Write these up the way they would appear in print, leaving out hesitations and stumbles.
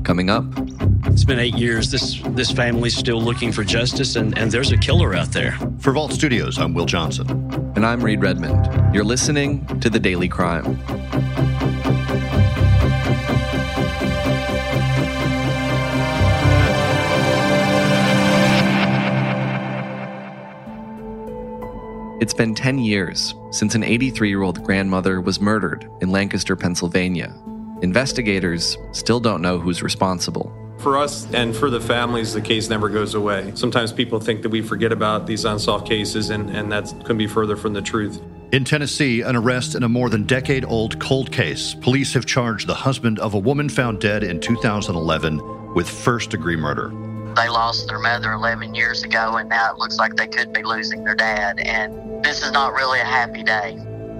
Coming up, it's been 8 years. This family's still looking for justice, and there's a killer out there. For Vault Studios, I'm Will Johnson. And I'm Reed Redmond. You're listening to The Daily Crime. It's been 10 years since an 83-year-old grandmother was murdered in Lancaster, Pennsylvania. Investigators still don't know who's responsible. For us and for the families, the case never goes away. Sometimes people think that we forget about these unsolved cases, and that couldn't be further from the truth. In Tennessee, an arrest in a more than decade-old cold case. Police have charged the husband of a woman found dead in 2011 with first-degree murder. They lost their mother 11 years ago, and now it looks like they could be losing their dad, and this is not really a happy day.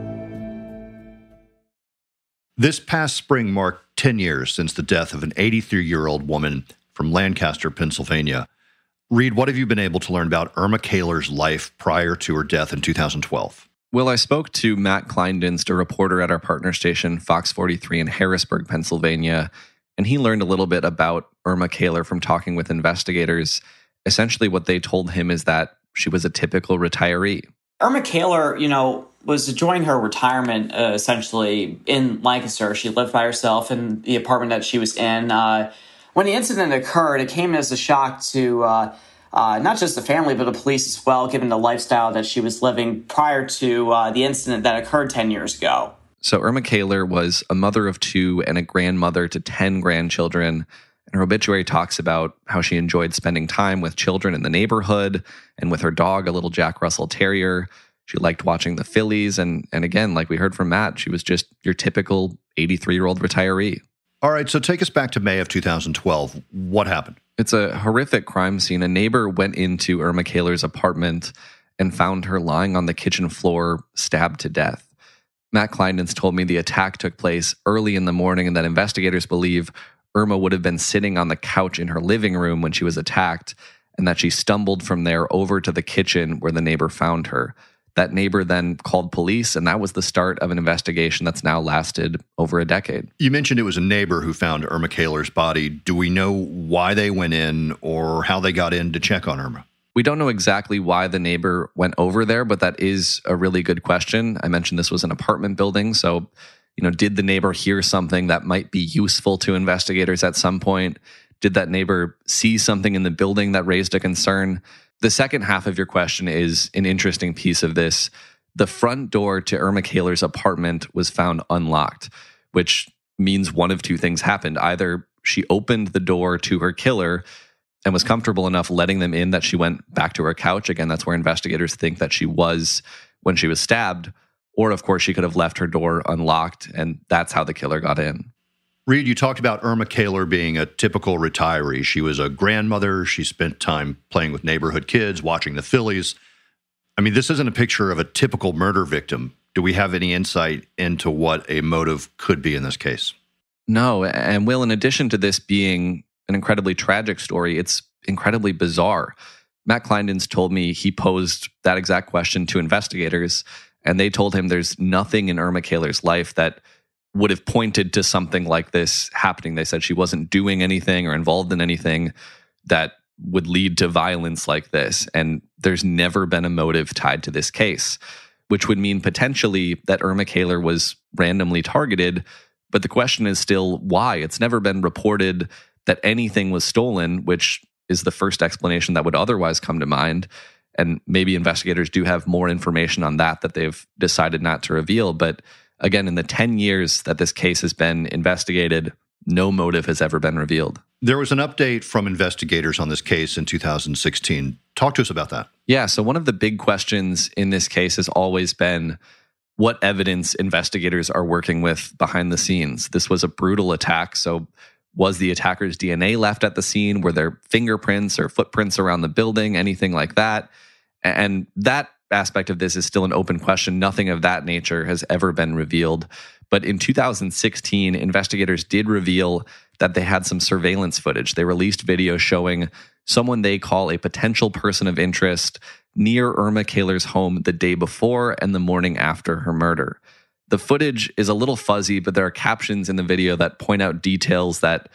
This past spring marked 10 years since the death of an 83-year-old woman from Lancaster, Pennsylvania. Reed, what have you been able to learn about Irma Kaler's life prior to her death in 2012? Well, I spoke to Matt Kleindienst, a reporter at our partner station, Fox 43 in Harrisburg, Pennsylvania, and he learned a little bit about Irma Kaler from talking with investigators. Essentially, what they told him is that she was a typical retiree. Irma Kaler, was enjoying her retirement essentially in Lancaster. She lived by herself in the apartment that she was in. When the incident occurred, it came as a shock to not just the family, but the police as well, given the lifestyle that she was living prior to the incident that occurred 10 years ago. So Irma Kaler was a mother of 2 and a grandmother to 10 grandchildren. And her obituary talks about how she enjoyed spending time with children in the neighborhood and with her dog, a little Jack Russell Terrier. She liked watching the Phillies. And again, like we heard from Matt, she was just your typical 83-year-old retiree. All right, so take us back to May of 2012. What happened? It's a horrific crime scene. A neighbor went into Irma Kaler's apartment and found her lying on the kitchen floor, stabbed to death. Matt Kleindienst told me the attack took place early in the morning and that investigators believe Irma would have been sitting on the couch in her living room when she was attacked, and that she stumbled from there over to the kitchen where the neighbor found her. That neighbor then called police, and that was the start of an investigation that's now lasted over a decade. You mentioned it was a neighbor who found Irma Kaler's body. Do we know why they went in or how they got in to check on Irma? We don't know exactly why the neighbor went over there, but that is a really good question. I mentioned this was an apartment building, so did the neighbor hear something that might be useful to investigators at some point? Did that neighbor see something in the building that raised a concern? The second half of your question is an interesting piece of this. The front door to Irma Kaler's apartment was found unlocked, which means one of two things happened. Either she opened the door to her killer and was comfortable enough letting them in that she went back to her couch. Again, that's where investigators think that she was when she was stabbed. Or, of course, she could have left her door unlocked, and that's how the killer got in. Reed, you talked about Irma Kaler being a typical retiree. She was a grandmother. She spent time playing with neighborhood kids, watching the Phillies. I mean, this isn't a picture of a typical murder victim. Do we have any insight into what a motive could be in this case? No, and Will, in addition to this being an incredibly tragic story, it's incredibly bizarre. Matt Kleindienst told me he posed that exact question to investigators, and they told him there's nothing in Irma Kaler's life that would have pointed to something like this happening. They said she wasn't doing anything or involved in anything that would lead to violence like this. And there's never been a motive tied to this case, which would mean potentially that Irma Kaler was randomly targeted. But the question is still why? It's never been reported that anything was stolen, which is the first explanation that would otherwise come to mind. And maybe investigators do have more information on that they've decided not to reveal. But again, in the 10 years that this case has been investigated, no motive has ever been revealed. There was an update from investigators on this case in 2016. Talk to us about that. Yeah, so one of the big questions in this case has always been what evidence investigators are working with behind the scenes. This was a brutal attack, so was the attacker's DNA left at the scene? Were there fingerprints or footprints around the building, anything like that? And that aspect of this is still an open question. Nothing of that nature has ever been revealed. But in 2016, investigators did reveal that they had some surveillance footage. They released video showing someone they call a potential person of interest near Irma Kaler's home the day before and the morning after her murder. The footage is a little fuzzy, but there are captions in the video that point out details that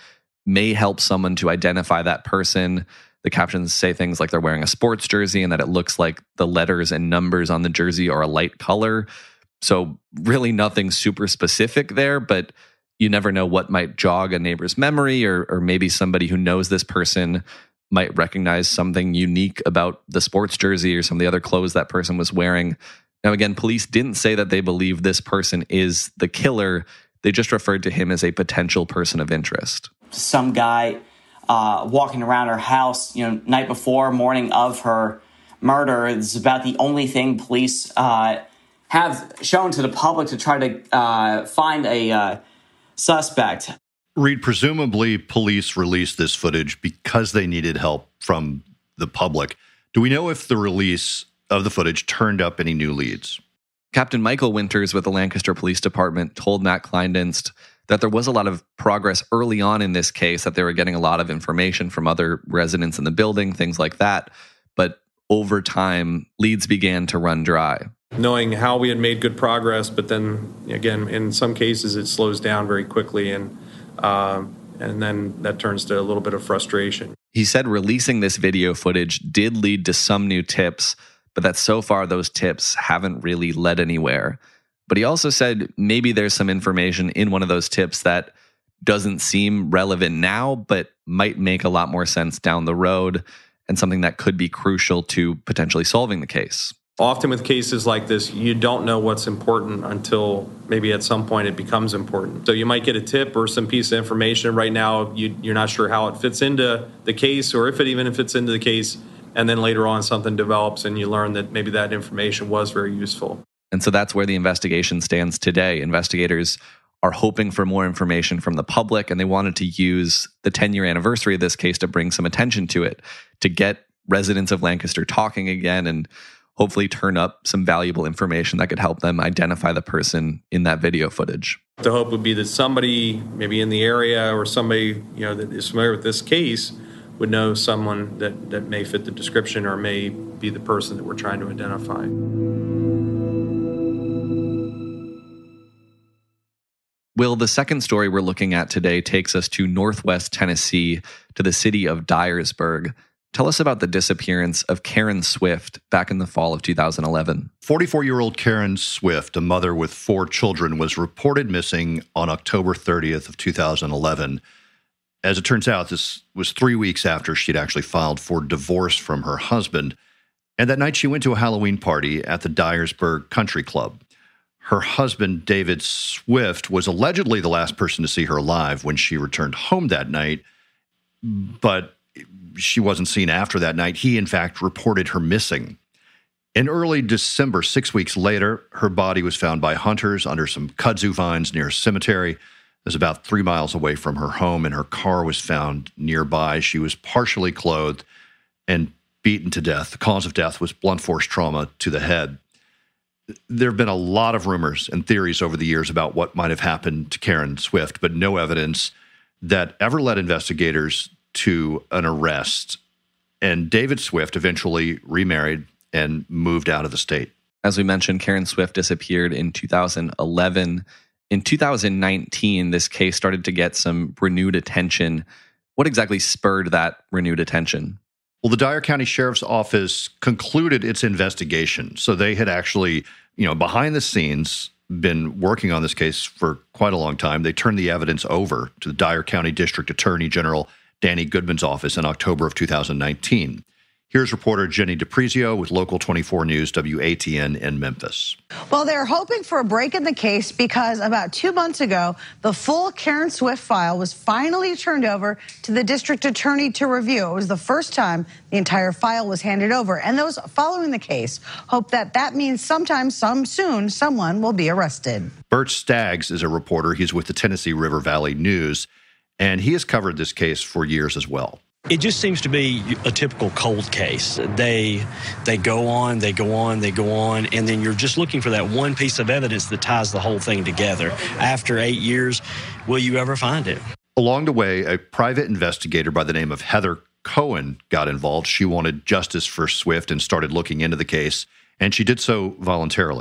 may help someone to identify that person. The captions say things like they're wearing a sports jersey and that it looks like the letters and numbers on the jersey are a light color. So really nothing super specific there, but you never know what might jog a neighbor's memory, or maybe somebody who knows this person might recognize something unique about the sports jersey or some of the other clothes that person was wearing. Now, again, police didn't say that they believe this person is the killer. They just referred to him as a potential person of interest. Some guy walking around her house, night before, morning of her murder. It's about the only thing police have shown to the public to try to find a suspect. Reed, presumably police released this footage because they needed help from the public. Do we know if the release of the footage turned up any new leads? Captain Michael Winters with the Lancaster Police Department told Matt Kleindienst that there was a lot of progress early on in this case, that they were getting a lot of information from other residents in the building, things like that. But over time, leads began to run dry. Knowing how we had made good progress, but then again, in some cases, it slows down very quickly, and then that turns to a little bit of frustration. He said releasing this video footage did lead to some new tips, but that so far those tips haven't really led anywhere. But he also said maybe there's some information in one of those tips that doesn't seem relevant now, but might make a lot more sense down the road, and something that could be crucial to potentially solving the case. Often with cases like this, you don't know what's important until maybe at some point it becomes important. So you might get a tip or some piece of information. Right now, you're not sure how it fits into the case, or if it even fits into the case. And then later on, something develops and you learn that maybe that information was very useful. And so that's where the investigation stands today. Investigators are hoping for more information from the public, and they wanted to use the 10-year anniversary of this case to bring some attention to it, to get residents of Lancaster talking again, and hopefully turn up some valuable information that could help them identify the person in that video footage. The hope would be that somebody maybe in the area, or somebody that is familiar with this case, would know someone that may fit the description or may be the person that we're trying to identify. Will, the second story we're looking at today takes us to Northwest Tennessee, to the city of Dyersburg. Tell us about the disappearance of Karen Swift back in the fall of 2011. 44-year-old Karen Swift, a mother with 4 children, was reported missing on October 30th of 2011. As it turns out, this was 3 weeks after she'd actually filed for divorce from her husband. And that night she went to a Halloween party at the Dyersburg Country Club. Her husband, David Swift, was allegedly the last person to see her alive when she returned home that night, but she wasn't seen after that night. He, in fact, reported her missing. In early December, 6 weeks later, her body was found by hunters under some kudzu vines near a cemetery. It was about 3 miles away from her home, and her car was found nearby. She was partially clothed and beaten to death. The cause of death was blunt force trauma to the head. There have been a lot of rumors and theories over the years about what might have happened to Karen Swift, but no evidence that ever led investigators to an arrest. And David Swift eventually remarried and moved out of the state. As we mentioned, Karen Swift disappeared in 2011. In 2019, this case started to get some renewed attention. What exactly spurred that renewed attention? Well, the Dyer County Sheriff's Office concluded its investigation. So they had actually, behind the scenes, been working on this case for quite a long time. They turned the evidence over to the Dyer County District Attorney General Danny Goodman's office in October of 2019. Here's reporter Jenny DiPrizio with Local 24 News, WATN in Memphis. Well, they're hoping for a break in the case because about 2 months ago, the full Karen Swift file was finally turned over to the district attorney to review. It was the first time the entire file was handed over. And those following the case hope that means sometime, soon, someone will be arrested. Bert Staggs is a reporter. He's with the Tennessee River Valley News, and he has covered this case for years as well. It just seems to be a typical cold case. They go on, and then you're just looking for that one piece of evidence that ties the whole thing together. After 8 years, will you ever find it? Along the way, a private investigator by the name of Heather Cohen got involved. She wanted justice for Swift and started looking into the case, and she did so voluntarily.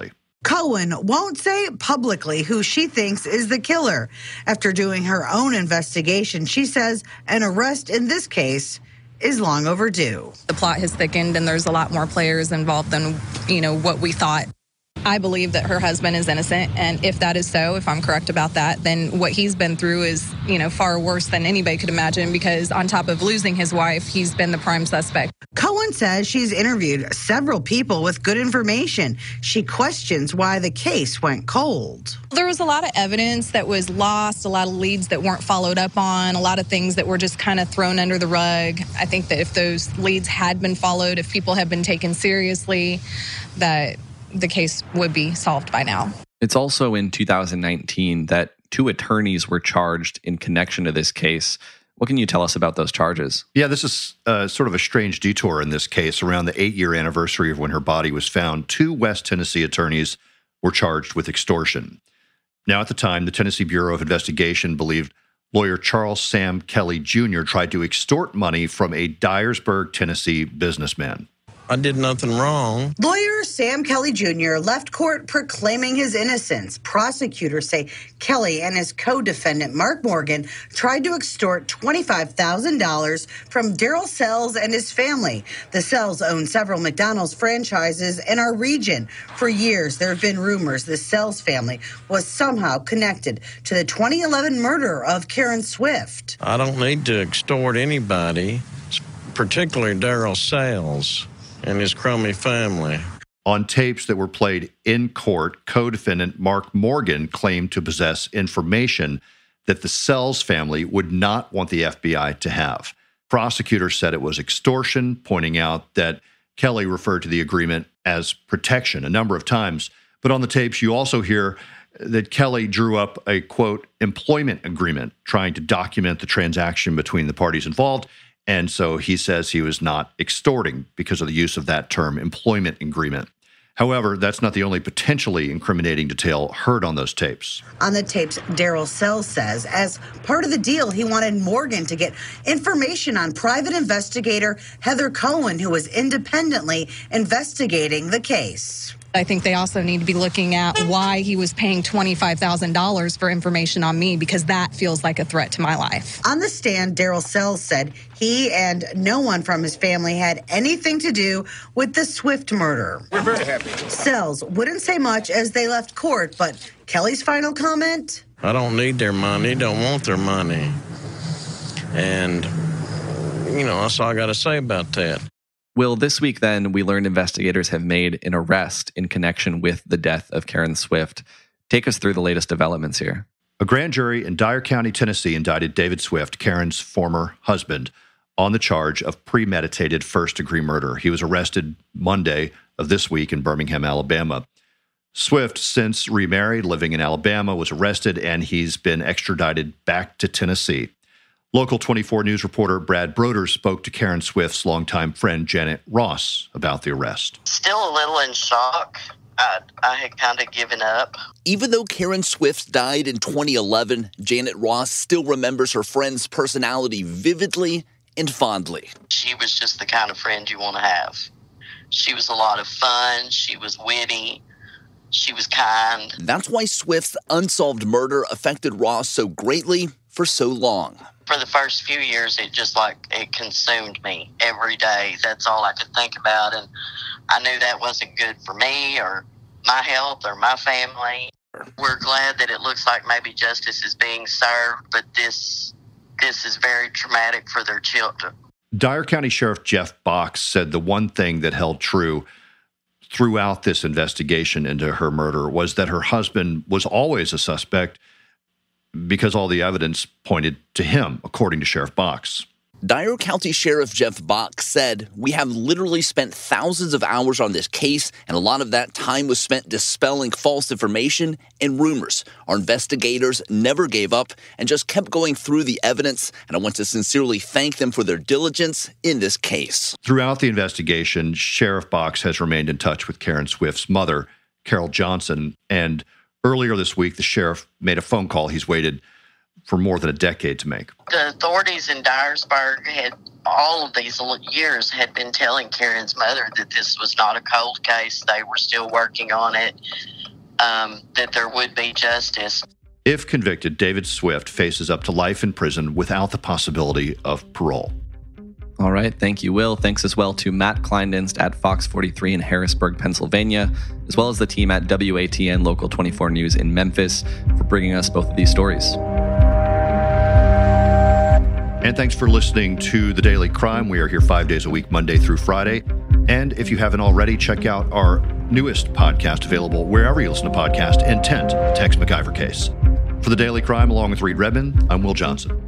Cohen won't say publicly who she thinks is the killer. After doing her own investigation, she says an arrest in this case is long overdue. The plot has thickened and there's a lot more players involved than, what we thought. I believe that her husband is innocent, and if that is so, if I'm correct about that, then what he's been through is, far worse than anybody could imagine, because on top of losing his wife, he's been the prime suspect. Cohen says she's interviewed several people with good information. She questions why the case went cold. There was a lot of evidence that was lost, a lot of leads that weren't followed up on, a lot of things that were just kind of thrown under the rug. I think that if those leads had been followed, if people had been taken seriously, that the case would be solved by now. It's also in 2019 that 2 attorneys were charged in connection to this case. What can you tell us about those charges? Yeah, this is sort of a strange detour in this case. Around the 8-year anniversary of when her body was found, 2 West Tennessee attorneys were charged with extortion. Now, at the time, the Tennessee Bureau of Investigation believed lawyer Charles Sam Kelly Jr. tried to extort money from a Dyersburg, Tennessee businessman. I did nothing wrong. Lawyer Sam Kelly Jr. left court proclaiming his innocence. Prosecutors say Kelly and his co-defendant, Mark Morgan, tried to extort $25,000 from Daryl Sells and his family. The Sells own several McDonald's franchises in our region. For years, there have been rumors the Sells family was somehow connected to the 2011 murder of Karen Swift. I don't need to extort anybody, particularly Daryl Sells and his crummy family. On tapes that were played in court, co-defendant Mark Morgan claimed to possess information that the Sells family would not want the FBI to have. Prosecutors said it was extortion, pointing out that Kelly referred to the agreement as protection a number of times. But on the tapes, you also hear that Kelly drew up a, quote, employment agreement, trying to document the transaction between the parties involved. And so he says he was not extorting because of the use of that term, employment agreement. However, that's not the only potentially incriminating detail heard on those tapes. On the tapes, Daryl Sells says, as part of the deal, he wanted Morgan to get information on private investigator Heather Cohen, who was independently investigating the case. I think they also need to be looking at why he was paying $25,000 for information on me, because that feels like a threat to my life. On the stand, Daryl Sells said he and no one from his family had anything to do with the Swift murder. We're very happy. Sells wouldn't say much as they left court, but Kelly's final comment? I don't need their money, don't want their money. And, that's all I got to say about that. Will, this week then, we learned investigators have made an arrest in connection with the death of Karen Swift. Take us through the latest developments here. A grand jury in Dyer County, Tennessee, indicted David Swift, Karen's former husband, on the charge of premeditated first-degree murder. He was arrested Monday of this week in Birmingham, Alabama. Swift, since remarried, living in Alabama, was arrested, and he's been extradited back to Tennessee. Local 24 News reporter Brad Broder spoke to Karen Swift's longtime friend Janet Ross about the arrest. Still a little in shock. I had kind of given up. Even though Karen Swift died in 2011, Janet Ross still remembers her friend's personality vividly and fondly. She was just the kind of friend you want to have. She was a lot of fun. She was witty. She was kind. That's why Swift's unsolved murder affected Ross so greatly for so long. For the first few years, it consumed me every day. That's all I could think about. And I knew that wasn't good for me or my health or my family. We're glad that it looks like maybe justice is being served, but this is very traumatic for their children. Dyer County Sheriff Jeff Box said the one thing that held true throughout this investigation into her murder was that her husband was always a suspect because all the evidence pointed to him, according to Sheriff Box. Dyer County Sheriff Jeff Box said, "We have literally spent thousands of hours on this case, and a lot of that time was spent dispelling false information and rumors. Our investigators never gave up and just kept going through the evidence, and I want to sincerely thank them for their diligence in this case." Throughout the investigation, Sheriff Box has remained in touch with Karen Swift's mother, Carol Johnson, and earlier this week, the sheriff made a phone call he's waited for more than a decade to make. The authorities in Dyersburg had, all of these years, had been telling Karen's mother that this was not a cold case. They were still working on it. that there would be justice. If convicted, David Swift faces up to life in prison without the possibility of parole. All right. Thank you, Will. Thanks as well to Matt Kleindienst at Fox 43 in Harrisburg, Pennsylvania, as well as the team at WATN Local 24 News in Memphis for bringing us both of these stories. And thanks for listening to The Daily Crime. We are here 5 days a week, Monday through Friday. And if you haven't already, check out our newest podcast available wherever you listen to podcasts, Intent, Tex McIver Case. For The Daily Crime, along with Reed Redman, I'm Will Johnson.